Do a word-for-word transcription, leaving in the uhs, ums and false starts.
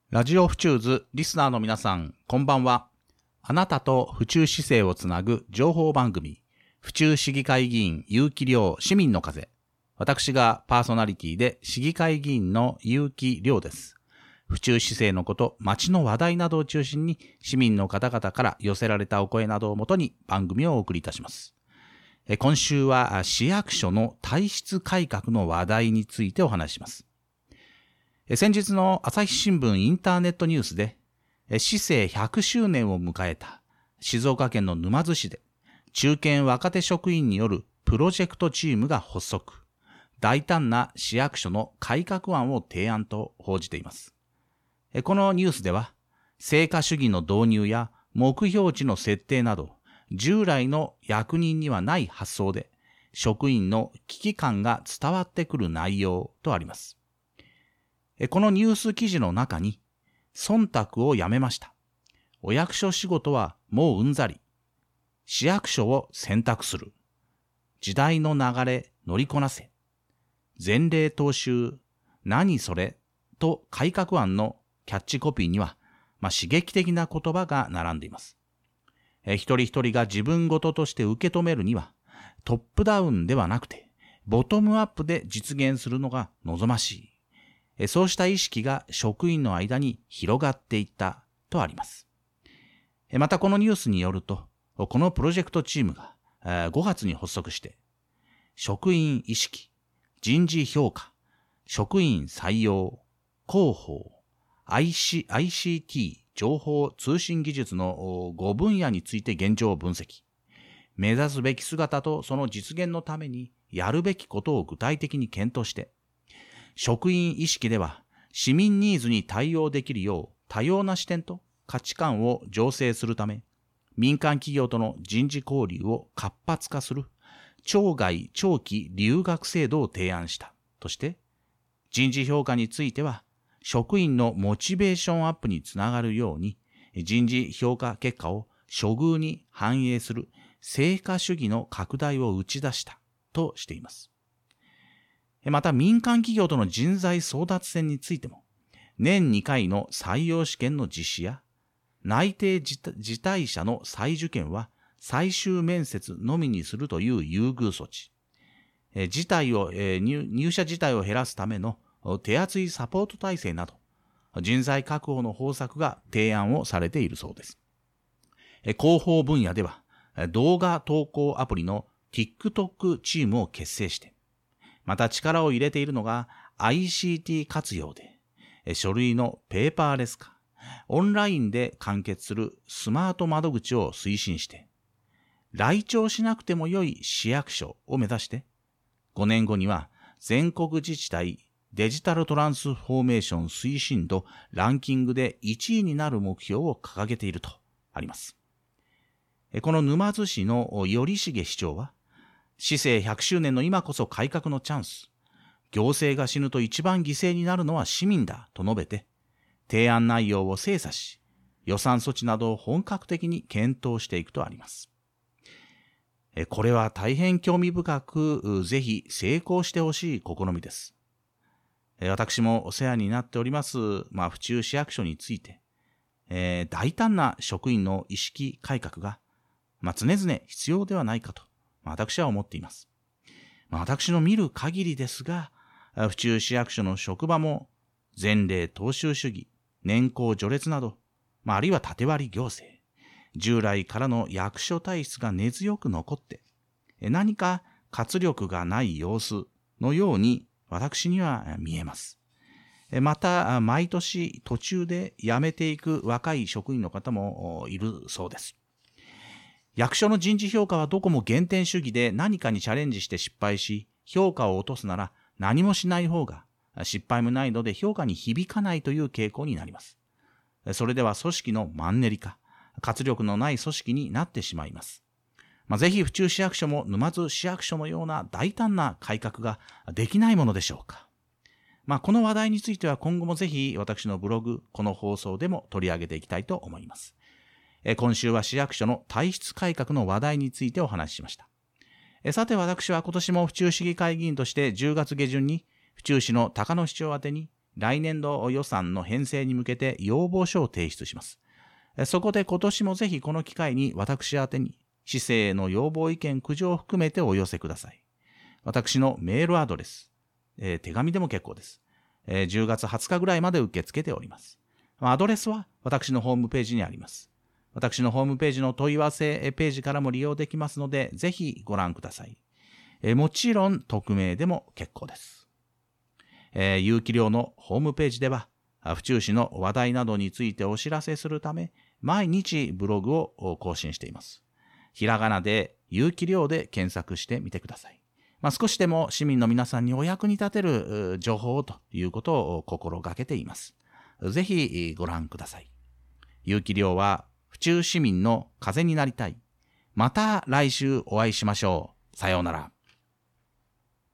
ラジオ府中図リスナーの皆さん、こんばんは。あなたと府中市政をつなぐ情報番組、府中市議会議員結城亮市民の風。私がパーソナリティで市議会議員の結城亮です。府中市政のこと、街の話題などを中心に市民の方々から寄せられたお声などをもとに番組をお送りいたします。今週は市役所の体質改革の話題についてお話しします。先日の朝日新聞インターネットニュースで、市政ひゃくしゅうねんを迎えた静岡県の沼津市で、中堅若手職員によるプロジェクトチームが発足、大胆な市役所の改革案を提案と報じています。このニュースでは、成果主義の導入や目標値の設定など、従来の役人にはない発想で、職員の危機感が伝わってくる内容とあります。このニュース記事の中に、忖度をやめました。お役所仕事はもううんざり。市役所を選択する。時代の流れ乗りこなせ。前例踏襲。何それと改革案のキャッチコピーには、まあ、刺激的な言葉が並んでいます。え一人一人が自分事として受け止めるには、トップダウンではなくて、ボトムアップで実現するのが望ましい。そうした意識が職員の間に広がっていったとあります。またこのニュースによると、このプロジェクトチームがごがつに発足して、職員意識、人事評価、職員採用、広報、アイシー、アイシーティー、情報通信技術のごぶんやについて現状を分析、目指すべき姿とその実現のためにやるべきことを具体的に検討して、職員意識では市民ニーズに対応できるよう多様な視点と価値観を醸成するため、民間企業との人事交流を活発化する町外長期留学制度を提案したとして、人事評価については職員のモチベーションアップにつながるように人事評価結果を処遇に反映する成果主義の拡大を打ち出したとしています。また民間企業との人材争奪戦についても、年にかいの採用試験の実施や、内定辞退者の再受験は最終面接のみにするという優遇措置、辞退を入、入社辞退を減らすための手厚いサポート体制など、人材確保の方策が提案をされているそうです。広報分野では、動画投稿アプリの TikTok チームを結成して、また力を入れているのが アイシーティー 活用で、書類のペーパーレス化、オンラインで完結するスマート窓口を推進して、来庁しなくても良い市役所を目指して、ごねんごには全国自治体デジタルトランスフォーメーション推進度ランキングでいちいになる目標を掲げているとあります。この沼津市の頼重市長は、市政ひゃくしゅうねんの今こそ改革のチャンス。行政が死ぬと一番犠牲になるのは市民だと述べて、提案内容を精査し、予算措置などを本格的に検討していくとあります。これは大変興味深く、ぜひ成功してほしい試みです。私もお世話になっております、まあ、府中市役所について、えー、大胆な職員の意識改革が、まあ、常々必要ではないかと、私は思っています。私の見る限りですが、府中市役所の職場も前例踏襲主義、年功序列など、あるいは縦割り行政、従来からの役所体質が根強く残って、何か活力がない様子のように私には見えます。また、毎年途中で辞めていく若い職員の方もいるそうです。役所の人事評価はどこも減点主義で何かにチャレンジして失敗し、評価を落とすなら何もしない方が失敗もないので評価に響かないという傾向になります。それでは組織のマンネリ化、活力のない組織になってしまいます。まあ、ぜひ府中市役所も沼津市役所のような大胆な改革ができないものでしょうか。まあ、この話題については今後もぜひ私のブログ、この放送でも取り上げていきたいと思います。今週は市役所の体質改革の話題についてお話ししました。さて私は今年も府中市議会議員としてじゅうがつ下旬に府中市の高野市長宛てに来年度予算の編成に向けて要望書を提出します。そこで今年もぜひこの機会に私宛てに市政への要望意見苦情を含めてお寄せください。私のメールアドレス、えー、手紙でも結構です、えー。じゅうがつはつかぐらいまで受け付けております。アドレスは私のホームページにあります。私のホームページの問い合わせページからも利用できますので、ぜひご覧ください。えー、もちろん匿名でも結構です。えー、有機寮のホームページでは、府中市の話題などについてお知らせするため、毎日ブログを更新しています。ひらがなで有機寮で検索してみてください。まあ、少しでも市民の皆さんにお役に立てる情報ということを心がけています。ぜひご覧ください。有機寮は府中市民の風になりたい。また来週お会いしましょう。さようなら。